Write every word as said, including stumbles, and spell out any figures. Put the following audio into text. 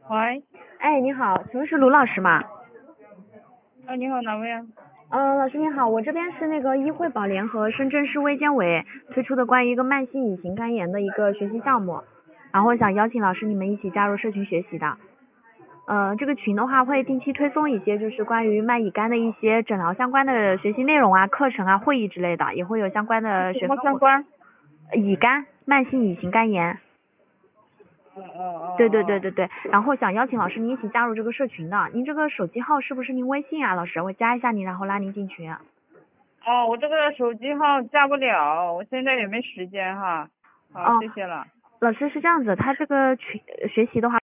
喂， 哎，你好，请问是卢老师吗？ 啊，你好，哪位啊？ 嗯，老师你好，我这边是那个医惠宝联合深圳市卫健委推出的关于一个慢性乙型肝炎的一个学习项目，然后我想邀请老师你们一起加入社群学习的。呃，这个群的话会定期推送一些就是关于慢乙肝的一些诊疗相关的学习内容啊、课程啊、会议之类的，也会有相关的什么学分活动。 相关？ 呃乙肝，慢性乙型肝炎。 哦哦哦对对对哦。 对对，然后想邀请老师您一起加入这个社群的。您这个手机号是不是您微信啊，老师？我加一下您，然后拉您进群。 哦，我这个手机号加不了，我现在也没时间哈。好， 哦， 谢谢了。 老师是这样子，他这个群学习的话。